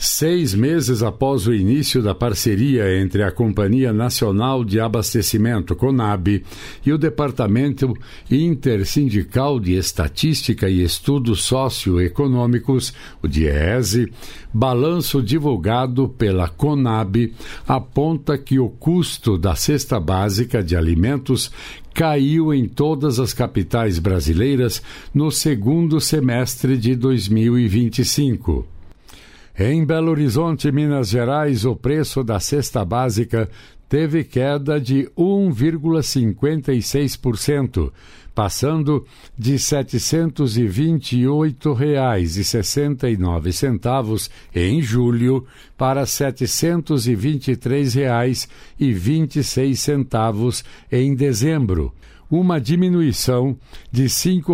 6 meses após o início da parceria entre a Companhia Nacional de Abastecimento, CONAB, e o Departamento Intersindical de Estatística e Estudos Socioeconômicos, o DIEESE, balanço divulgado pela CONAB aponta que o custo da cesta básica de alimentos caiu em todas as capitais brasileiras no segundo semestre de 2025. Em Belo Horizonte, Minas Gerais, o preço da cesta básica teve queda de 1,56%, passando de R$ 728,69 em julho para R$ 723,26 em dezembro, uma diminuição de R$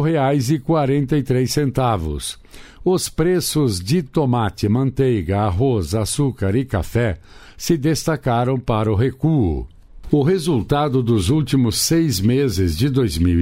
5,43. Os preços de tomate, manteiga, arroz, açúcar e café se destacaram para o recuo. O resultado dos últimos 6 meses de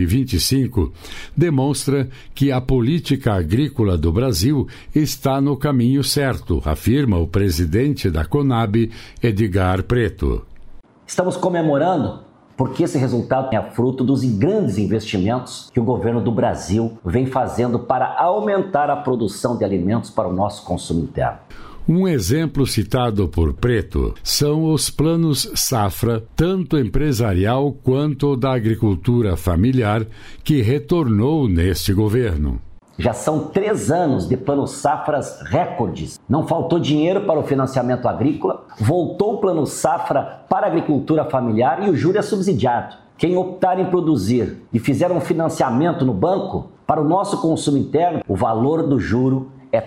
2025 demonstra que a política agrícola do Brasil está no caminho certo, afirma o presidente da CONAB, Edgar Preto. Estamos comemorando porque esse resultado é fruto dos grandes investimentos que o governo do Brasil vem fazendo para aumentar a produção de alimentos para o nosso consumo interno. Um exemplo citado por Preto são os planos safra, tanto empresarial quanto da agricultura familiar, que retornou neste governo. Já são 3 anos de planos safras recordes. Não faltou dinheiro para o financiamento agrícola, voltou o plano safra para a agricultura familiar e o juro é subsidiado. Quem optar em produzir e fizer um financiamento no banco, para o nosso consumo interno, o valor do juro é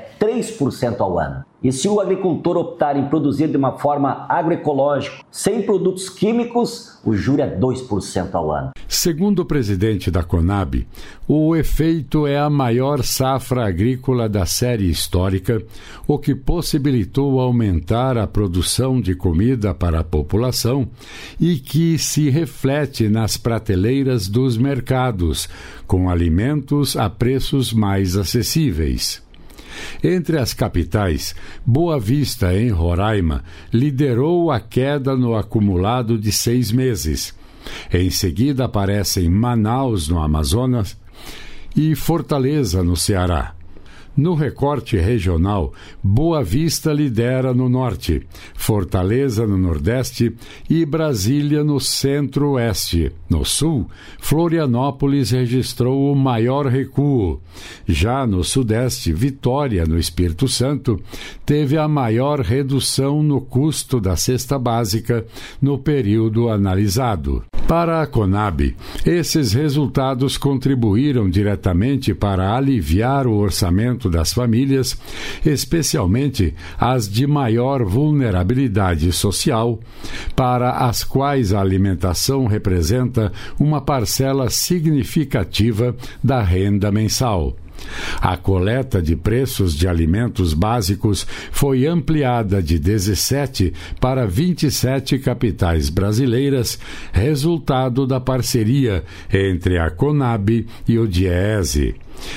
3% ao ano. E se o agricultor optar em produzir de uma forma agroecológica, sem produtos químicos, o juro é 2% ao ano. Segundo o presidente da CONAB, o efeito é a maior safra agrícola da série histórica, o que possibilitou aumentar a produção de comida para a população e que se reflete nas prateleiras dos mercados, com alimentos a preços mais acessíveis. Entre as capitais, Boa Vista, em Roraima, liderou a queda no acumulado de 6 meses. Em seguida aparecem Manaus, no Amazonas, e Fortaleza, no Ceará. No recorte regional, Boa Vista lidera no norte, Fortaleza no nordeste e Brasília no centro-oeste. No sul, Florianópolis registrou o maior recuo. Já no sudeste, Vitória, no Espírito Santo, teve a maior redução no custo da cesta básica no período analisado. Para a CONAB, esses resultados contribuíram diretamente para aliviar o orçamento das famílias, especialmente as de maior vulnerabilidade social, para as quais a alimentação representa uma parcela significativa da renda mensal. A coleta de preços de alimentos básicos foi ampliada de 17 para 27 capitais brasileiras, resultado da parceria entre a CONAB e o DIEESE.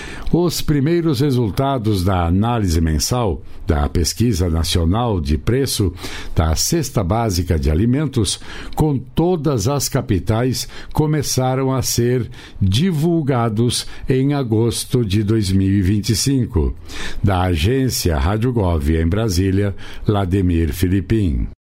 Os primeiros resultados da análise mensal da Pesquisa Nacional de Preço da Cesta Básica de Alimentos, com todas as capitais, começaram a ser divulgados em agosto de 2025. Da agência Rádio Gov em Brasília, Lademir Filipim.